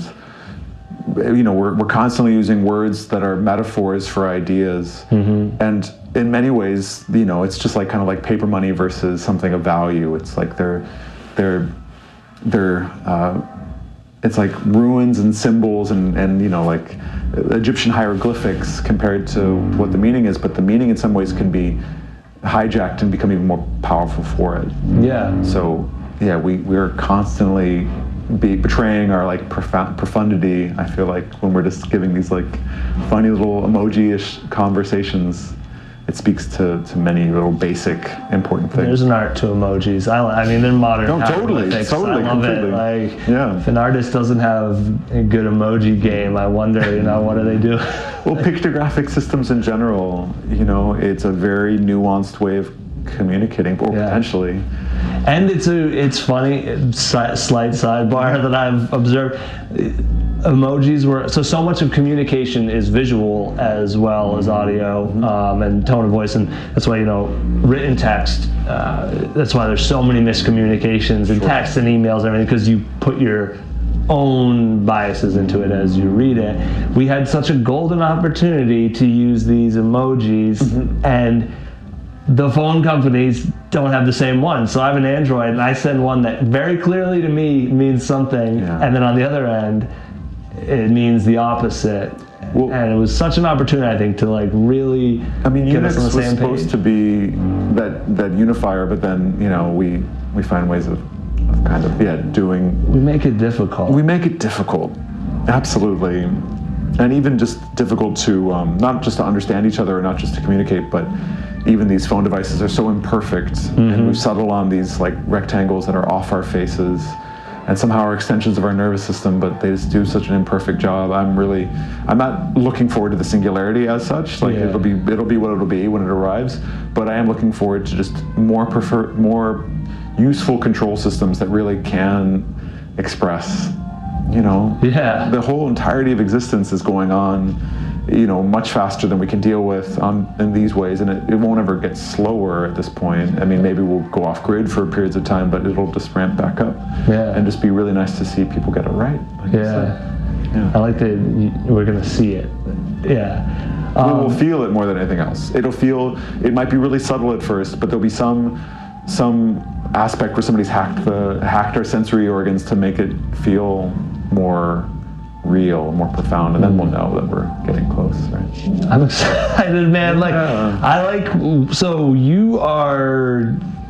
You know, we're we're constantly using words that are metaphors for ideas, Mm-hmm. and in many ways, you know, it's just like kind of like paper money versus something of value. It's like they're they're they're uh, it's like ruins and symbols and and you know, like Egyptian hieroglyphics compared to what the meaning is, but the meaning in some ways can be hijacked and become even more powerful for it. Yeah. So yeah, we we're constantly be betraying our like profound profundity. I feel like when we're just giving these like funny little emoji-ish conversations, it speaks to, to many little basic important things. There's an art to emojis. I, I mean, they're modern. No, totally, hieroglyphics. totally, I love completely. it. Like, Yeah. if an artist doesn't have a good emoji game, I wonder, you know, what do they do? Well, pictographic systems in general, you know, it's a very nuanced way of communicating, or Yeah. potentially. And it's a, it's funny, si- slight sidebar that I've observed. Emojis were, so so much of communication is visual as well as audio, um, and tone of voice, and that's why, you know, written text, uh, that's why there's so many miscommunications in text and emails and everything, because you put your own biases into it as you read it. We had such a golden opportunity to use these emojis, and the phone companies don't have the same one. So I have an Android, and I send one that very clearly to me means something, Yeah. and then on the other end, it means the opposite. Well- and it was such an opportunity, I think, to like really I mean, get us Unix on the was same supposed page. to be that that unifier, but then you know we we find ways of, of kind of yeah doing. We make it difficult. We make it difficult, absolutely, and even just difficult to um, not just to understand each other, or not just to communicate, but even these phone devices are so imperfect, Mm-hmm. and we settle on these like rectangles that are off our faces, and somehow are extensions of our nervous system, but they just do such an imperfect job. I'm really, I'm not looking forward to the singularity as such. Like Yeah. it'll be, it'll be what it'll be when it arrives. But I am looking forward to just more prefer, more useful control systems that really can express. You know, Yeah. the whole entirety of existence is going on, you know, much faster than we can deal with on in these ways, and it, it won't ever get slower at this point. I mean, maybe we'll go off grid for periods of time, but it'll just ramp back up. Yeah. And just be really nice to see people get it right. Like you Yeah. said. Yeah. I like that you- we're gonna see it. Yeah. We Um, will feel it more than anything else. It'll feel, it might be really subtle at first, but there'll be some some aspect where somebody's hacked the hacked our sensory organs to make it feel more real, more profound, and then we'll know that we're getting close, right? I'm excited, man. Like, Yeah. I like. So you are.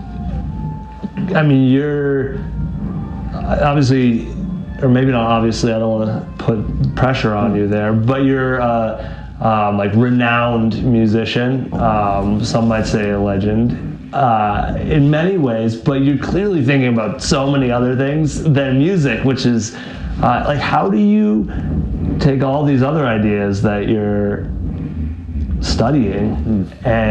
I mean, you're obviously, or maybe not obviously. I don't want to put pressure on you there, but you're uh, um, like renowned musician. Um, some might say a legend. Uh, in many ways, but you're clearly thinking about so many other things than music, which is uh, like, how do you take all these other ideas that you're studying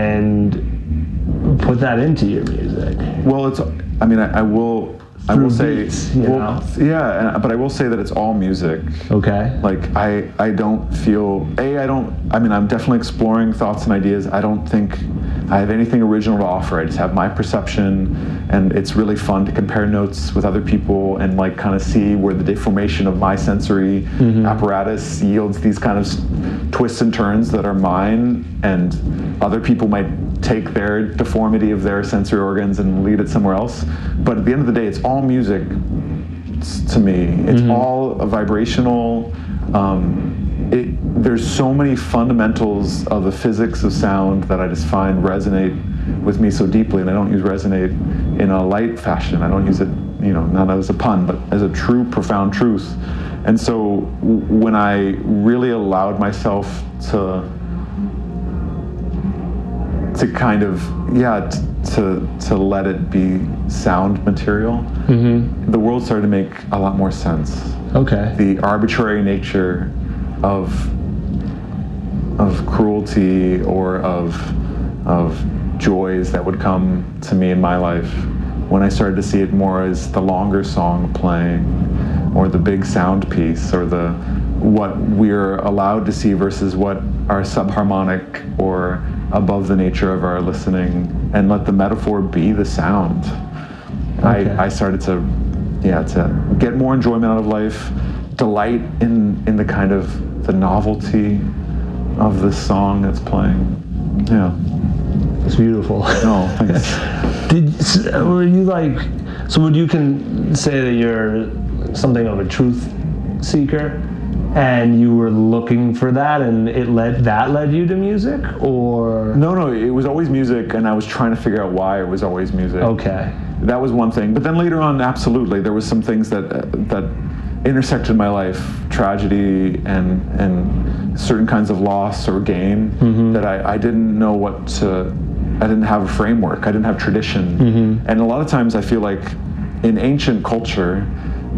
and put that into your music? Well, it's. I mean, I, I will. I Through will say. beats, you well, know? yeah, and, but I will say that it's all music. Okay. Like I, I don't feel. A, I don't. I mean, I'm definitely exploring thoughts and ideas. I don't think I have anything original to offer. I just have my perception, and it's really fun to compare notes with other people and like kind of see where the deformation of my sensory apparatus yields these kind of s- twists and turns that are mine, and other people might take their deformity of their sensory organs and lead it somewhere else. But at the end of the day, it's all music s- to me. It's all a vibrational. Um, it, there's so many fundamentals of the physics of sound that I just find resonate with me so deeply, and I don't use resonate in a light fashion. I don't use it, you know, not as a pun, but as a true, profound truth. And so w- when I really allowed myself to to kind of yeah t- to to let it be sound material, the world started to make a lot more sense. Okay. The arbitrary nature of of cruelty or of of joys that would come to me in my life when I started to see it more as the longer song playing, or the big sound piece, or the what we're allowed to see versus what are subharmonic or above the nature of our listening, and let the metaphor be the sound. Okay. I, I started to, yeah, to get more enjoyment out of life, delight in in the kind of the novelty of this song that's playing. Yeah. It's beautiful. No, thanks. Did s- were you like? So would you can say that you're something of a truth seeker, and you were looking for that, and it led that led you to music, or? No, no, it was always music, and I was trying to figure out why it was always music. Okay. That was one thing. But then later on, absolutely, there was some things that uh, that intersected my life, tragedy and and certain kinds of loss or gain, that I, I didn't know what to, I didn't have a framework, I didn't have tradition. And a lot of times I feel like in ancient culture,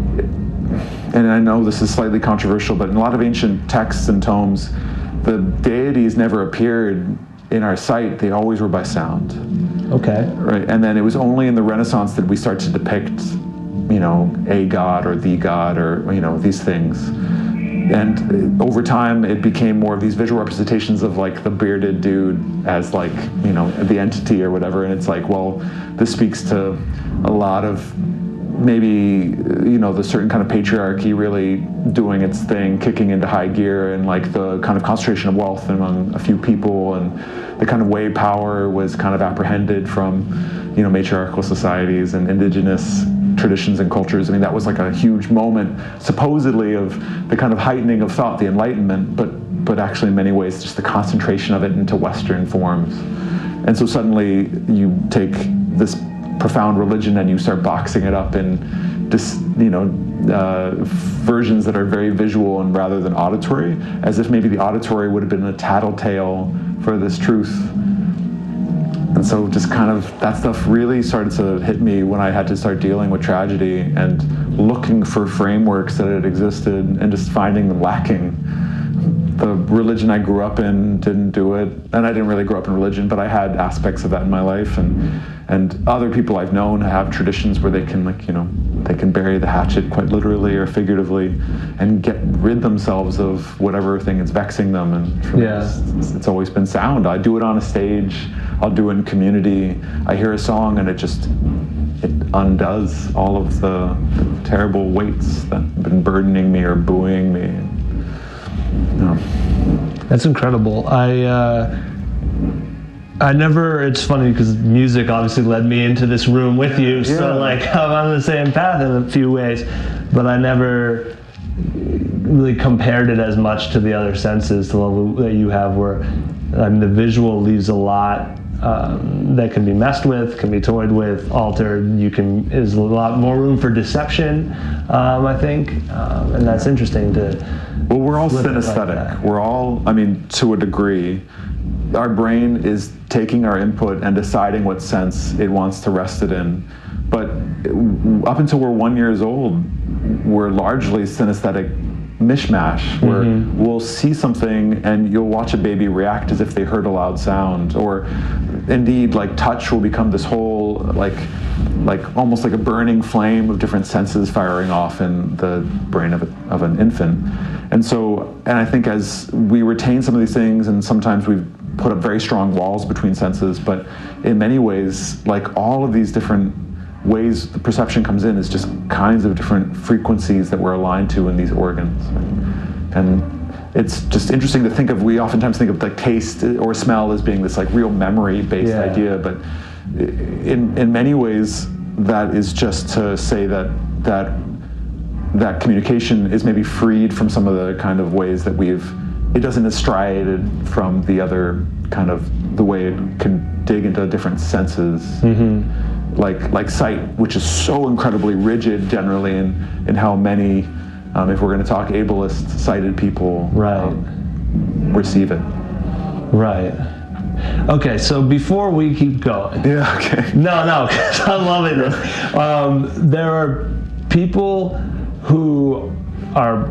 and I know this is slightly controversial, but in a lot of ancient texts and tomes, the deities never appeared in our sight, they always were by sound. Okay. Right, and then it was only in the Renaissance that we start to depict, you know, a god or the god or, you know, these things. And over time, it became more of these visual representations of like the bearded dude as like, you know, the entity or whatever. And it's like, well, this speaks to a lot of maybe, you know, the certain kind of patriarchy really doing its thing, kicking into high gear, and like the kind of concentration of wealth among a few people, and the kind of way power was kind of apprehended from, you know, matriarchal societies and indigenous traditions and cultures. I mean, that was like a huge moment, supposedly, of the kind of heightening of thought, the Enlightenment. But but actually in many ways just the concentration of it into Western forms. And so suddenly you take this profound religion and you start boxing it up in just, you know, uh, versions that are very visual and rather than auditory, as if maybe the auditory would have been a tattletale for this truth. And so just kind of that stuff really started to hit me when I had to start dealing with tragedy and looking for frameworks that had existed and just finding them lacking. The religion I grew up in didn't do it, and I didn't really grow up in religion, but I had aspects of that in my life, and and other people I've known have traditions where they can, like, you know, they can bury the hatchet quite literally or figuratively and get rid themselves of whatever thing is vexing them. And for Yeah. me, it's, it's always been sound. I do it on a stage, I'll do it in community. I hear a song and it just, it undoes all of the, the terrible weights that have been burdening me or buoying me. No. That's incredible. I uh, I never, it's funny because music obviously led me into this room with you, so Yeah. like I'm on the same path in a few ways, but I never really compared it as much to the other senses, to the level that you have, where I mean, the visual leaves a lot um, that can be messed with, can be toyed with, altered. You can, there's a lot more room for deception, um, I think, um, and that's interesting to. Well, we're all Flip it like synesthetic. that. We're all, I mean, to a degree, our brain is taking our input and deciding what sense it wants to rest it in. But up until we're one years old, we're largely synesthetic mishmash, where Mm-hmm. we'll see something and you'll watch a baby react as if they heard a loud sound, or indeed, like, touch will become this whole, like, like almost like a burning flame of different senses firing off in the brain of, a, of an infant. And so, and I think as we retain some of these things, and sometimes we've put up very strong walls between senses, but in many ways, like, all of these different ways the perception comes in is just kinds of different frequencies that we're aligned to in these organs. And it's just interesting to think of, we oftentimes think of like taste or smell as being this like real memory-based Yeah. idea, but in in many ways that is just to say that that that communication is maybe freed from some of the kind of ways that we've, it doesn't estriated from the other kind of the way it can dig into different senses. Mm-hmm. Like like sight, which is so incredibly rigid generally in, in how many, um, if we're going to talk ableist sighted people, Right. um, receive it. Right. Okay, so before we keep going. Yeah, okay. No, no, 'cause I'm loving this. Um, there are people who are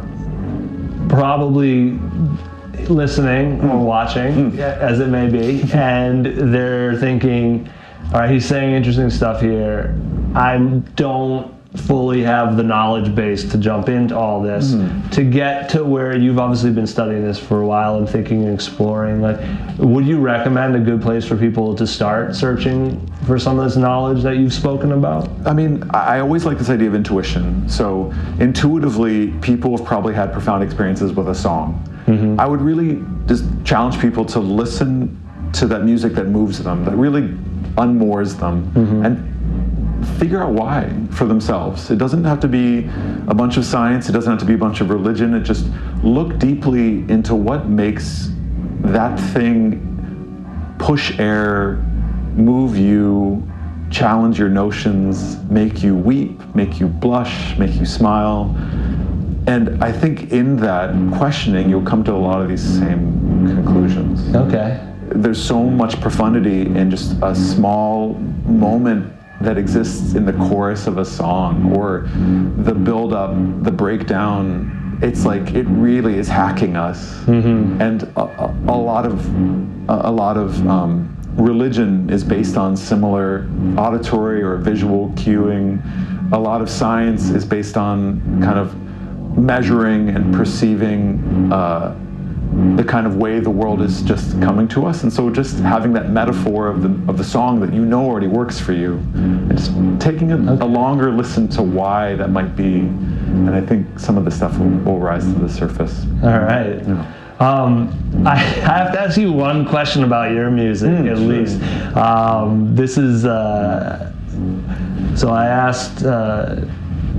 probably listening or watching, as it may be, and they're thinking, all right, he's saying interesting stuff here. I don't fully have the knowledge base to jump into all this. Mm-hmm. To get to where you've obviously been studying this for a while and thinking and exploring, like, would you recommend a good place for people to start searching for some of this knowledge that you've spoken about? I mean, I always like this idea of intuition. So intuitively, people have probably had profound experiences with a song. Mm-hmm. I would really just challenge people to listen to that music that moves them, that really unmoors them, mm-hmm. and figure out why for themselves. It doesn't have to be a bunch of science, it doesn't have to be a bunch of religion. It just look deeply into what makes that thing push air, move you, challenge your notions, make you weep, make you blush, make you smile. And I think in that questioning, you'll come to a lot of these same conclusions. Okay. There's so much profundity in just a small moment that exists in the chorus of a song, or the build-up, the breakdown. It's like it really is hacking us. Mm-hmm. And a, a, a lot of a, a lot of um, religion is based on similar auditory or visual cueing. A lot of science is based on kind of measuring and perceiving uh, the kind of way the world is just coming to us. And so just having that metaphor of the of the song that you know already works for you, and just taking a, a longer listen to why that might be, and I think some of the stuff will, will rise to the surface. All right. Yeah. Um, I have to ask you one question about your music, mm, at sure. least. Um, this is, uh, so I asked uh,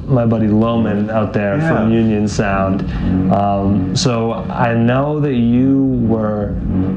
my buddy Loman out there Yeah. from Union Sound. Um, so I know that you were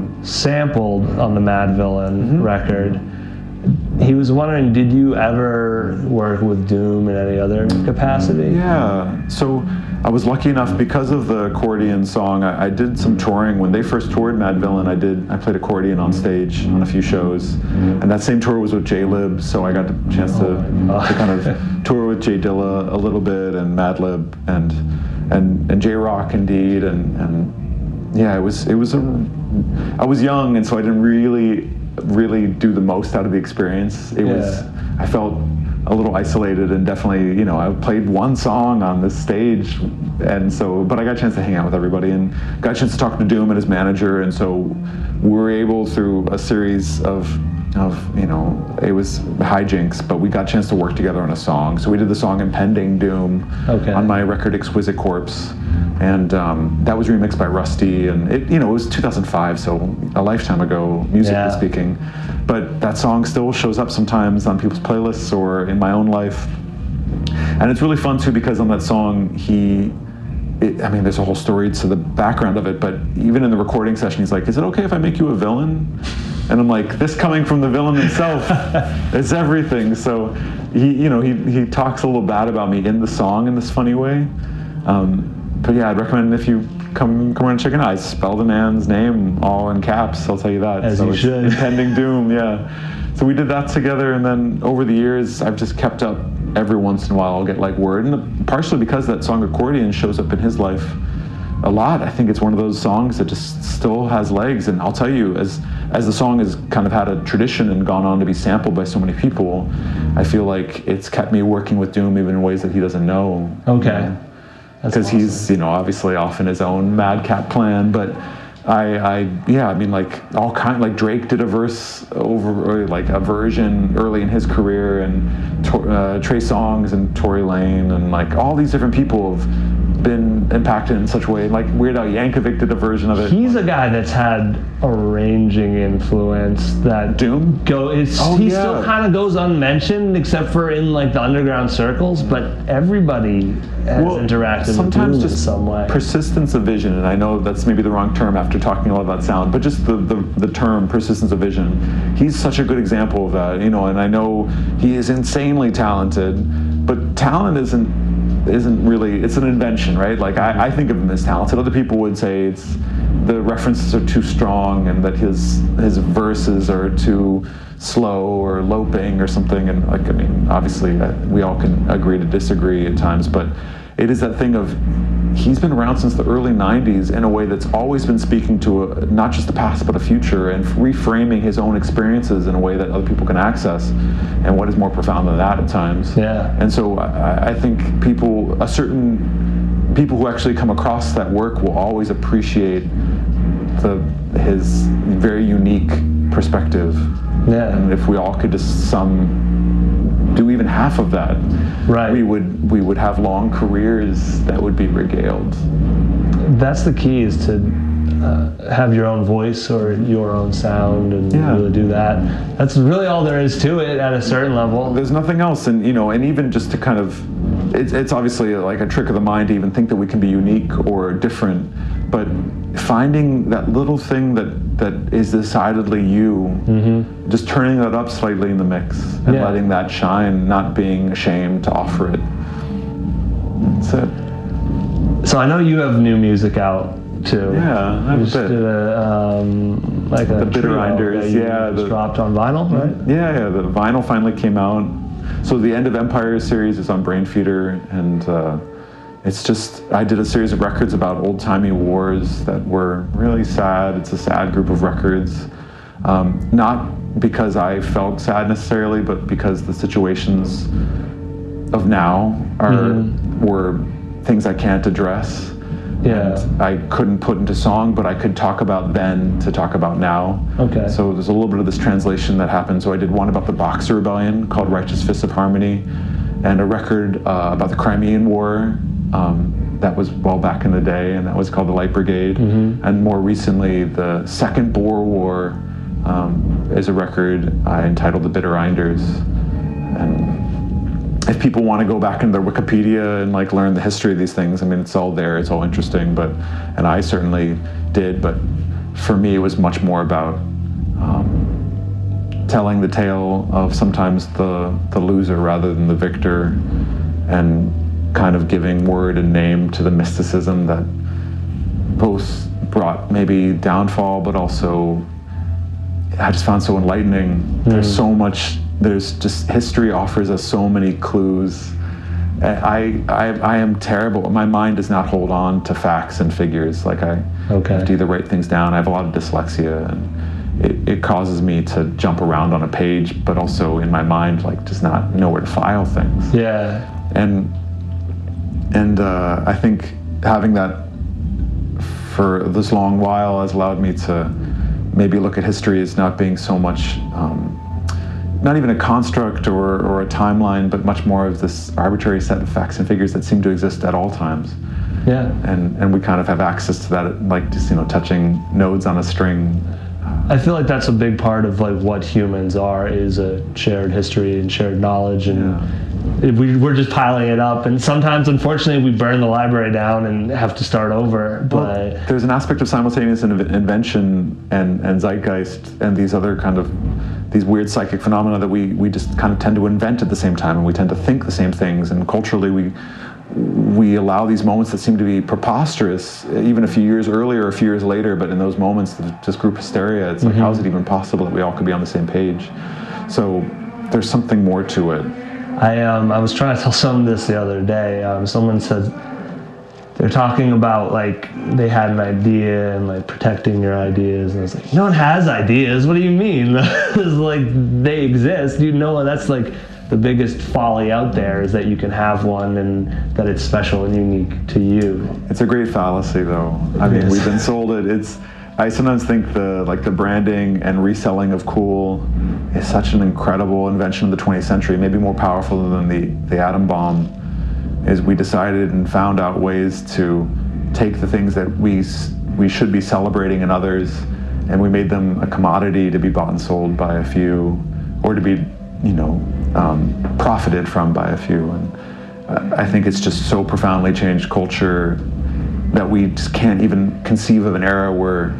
sampled on the Mad Villain Mm-hmm. record. He was wondering, did you ever work with Doom in any other capacity? Yeah. So I was lucky enough because of the accordion song. I, I did some touring when they first toured Mad Villain. I did. I played accordion on stage on a few shows, and that same tour was with J-Lib. So I got the chance to, to kind of tour with Jay Dilla a little bit, and Madlib, and and and J Rock indeed, and and yeah, it was it was a. I was young, and so I didn't really really do the most out of the experience. It Yeah. was. I felt a little isolated, and definitely, you know, I played one song on this stage, and so, but I got a chance to hang out with everybody, and got a chance to talk to Doom and his manager, and so we were able, through a series of, of, you know, it was hijinks, but we got a chance to work together on a song. So we did the song Impending Doom Okay. on my record Exquisite Corpse, and um, that was remixed by Rusty, and it, you know, it was two thousand five, so a lifetime ago, musically Yeah. speaking. But that song still shows up sometimes on people's playlists or in my own life. And it's really fun too, because on that song, he, it, I mean, there's a whole story to the background of it, but even in the recording session, he's like, is it okay if I make you a villain? And I'm like, this coming from the villain himself is everything. So he, you know, he, he talks a little bad about me in the song in this funny way. Um, but yeah, I'd recommend if you come come around and check it out. I spell the man's name all in caps, I'll tell you that. As so you it's should. Impending Doom, yeah. So we did that together, and then over the years, I've just kept up. Every once in a while I'll get like word, and partially because that song Accordion shows up in his life a lot. I think it's one of those songs that just still has legs, and I'll tell you, as as the song has kind of had a tradition and gone on to be sampled by so many people, I feel like it's kept me working with Doom even in ways that he doesn't know. Okay. That's Because awesome. he's, you know, obviously off in his own madcap plan, but I, I, yeah, I mean, like all kind, like Drake did a verse over, or like a version early in his career, and uh, Trey Songz and Tory Lane, and like all these different people have been impacted in such a way. Like Weird Al Yankovic did a version of it. He's a guy that's had a ranging influence that Doom? go. It's, Oh, he yeah. still kind of goes unmentioned, except for in like the underground circles. But everybody has Well, interacted with sometimes Doom in just some way. persistence of vision, and I know that's maybe the wrong term after talking a lot about sound, but just the, the, the term persistence of vision. He's such a good example of that, you know, and I know he is insanely talented, but talent isn't isn't really, it's an invention, right? Like I, I think of him as talented. Other people would say it's the references are too strong, and that his his verses are too slow or loping or something. And like, I mean, obviously uh, we all can agree to disagree at times, but it is that thing of, he's been around since the early nineties in a way that's always been speaking to a, not just the past but a future, and reframing his own experiences in a way that other people can access. And what is more profound than that at times? Yeah. And so I, I think people, a certain people who actually come across that work will always appreciate the his very unique perspective. Yeah. And if we all could just some do even half of that, Right. we would we would have long careers that would be regaled. That's the key, is to uh, have your own voice or your own sound, and Yeah. really do that. That's really all there is to it at a certain level. There's nothing else, and you know, and even just to kind of, it's, it's obviously like a trick of the mind to even think that we can be unique or different, but finding that little thing that that is decidedly you, mm-hmm. just turning that up slightly in the mix and Yeah. letting that shine, not being ashamed to offer it. That's it. So I know you have new music out too. Yeah, I have You a just bit. did a um, like a The trio Bitterinders, that you yeah, just the- dropped on vinyl, right? Yeah, yeah, the vinyl finally came out. So the End of Empire series is on Brainfeeder, and uh, it's just, I did a series of records about old-timey wars that were really sad. It's a sad group of records. Um, not because I felt sad necessarily, but because the situations of now are Mm-hmm. were things I can't address. Yeah. And I couldn't put into song, but I could talk about then to talk about now. Okay. So there's a little bit of this translation that happened. So I did one about the Boxer Rebellion called Righteous Fists of Harmony, and a record uh, about the Crimean War um, that was well back in the day, and that was called the Light Brigade. Mm-hmm. And more recently, the Second Boer War um, is a record I entitled The Bitterinders. And if people want to go back into their Wikipedia and like learn the history of these things, I mean, it's all there, it's all interesting, but, and I certainly did, but for me, it was much more about um, telling the tale of sometimes the, the loser rather than the victor, and kind of giving word and name to the mysticism that both brought maybe downfall, but also I just found so enlightening. Mm. There's so much, there's just, history offers us so many clues. I, I, I am terrible. My mind does not hold on to facts and figures. Like I okay. have to either write things down. I have a lot of dyslexia, and it, it causes me to jump around on a page, but also in my mind, like just not know where to file things. Yeah. And, and uh, I think having that for this long while has allowed me to maybe look at history as not being so much, um, not even a construct or, or a timeline, but much more of this arbitrary set of facts and figures that seem to exist at all times. Yeah. And and we kind of have access to that, like just, you know, touching nodes on a string. I feel like that's a big part of like what humans are, is a shared history and shared knowledge, and yeah. we, we're just piling it up, and sometimes unfortunately we burn the library down and have to start over. But well, there's an aspect of simultaneous invention and, and zeitgeist and these other kind of these weird psychic phenomena that we, we just kind of tend to invent at the same time, and we tend to think the same things, and culturally we we allow these moments that seem to be preposterous even a few years earlier or a few years later, but in those moments, this group hysteria, it's like, mm-hmm. how is it even possible that we all could be on the same page? So there's something more to it. I um I was trying to tell someone this the other day. Um, someone said they're talking about like they had an idea and like protecting your ideas, and it's like, no one has ideas. What do you mean? It's like they exist. You know, that's like the biggest folly out there, is that you can have one and that it's special and unique to you. It's a great fallacy, though. I mean, yes. We've been sold it. It's. I sometimes think the like the branding and reselling of cool is such an incredible invention of the twentieth century, maybe more powerful than the, the atom bomb, is we decided and found out ways to take the things that we we should be celebrating in others, and we made them a commodity to be bought and sold by a few, or to be, you know, um, profited from by a few. And uh, I think it's just so profoundly changed culture that we just can't even conceive of an era where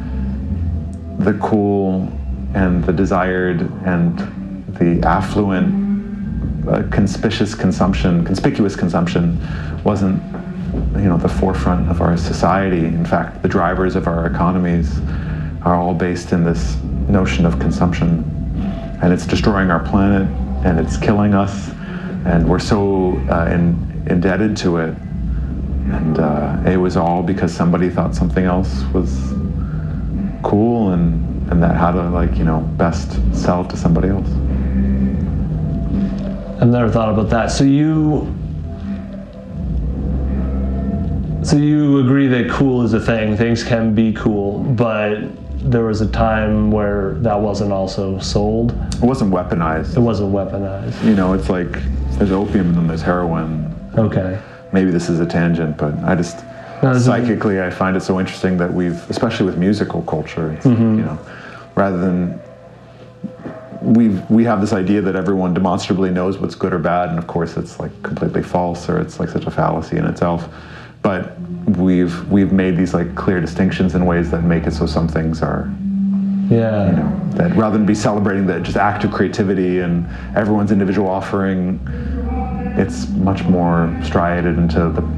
the cool and the desired and the affluent, uh, conspicuous consumption, conspicuous consumption wasn't, you know, the forefront of our society. In fact, the drivers of our economies are all based in this notion of consumption, and it's destroying our planet, and it's killing us, and we're so uh, in, indebted to it. And uh, it was all because somebody thought something else was cool, and, and that how to, like, you know, best sell it to somebody else. I've never thought about that. So you, so you agree that cool is a thing, things can be cool, but there was a time where that wasn't also sold? It wasn't weaponized. It wasn't weaponized. You know, it's like there's opium and then there's heroin. Okay. Maybe this is a tangent, but I just, no, psychically, I find it so interesting that we've, especially with musical culture, it's mm-hmm. like, you know, rather than, we've, we have this idea that everyone demonstrably knows what's good or bad, and of course it's like completely false, or it's like such a fallacy in itself. But we've we've made these like clear distinctions in ways that make it so some things are, yeah, you know, that rather than be celebrating the just act of creativity and everyone's individual offering, it's much more striated into the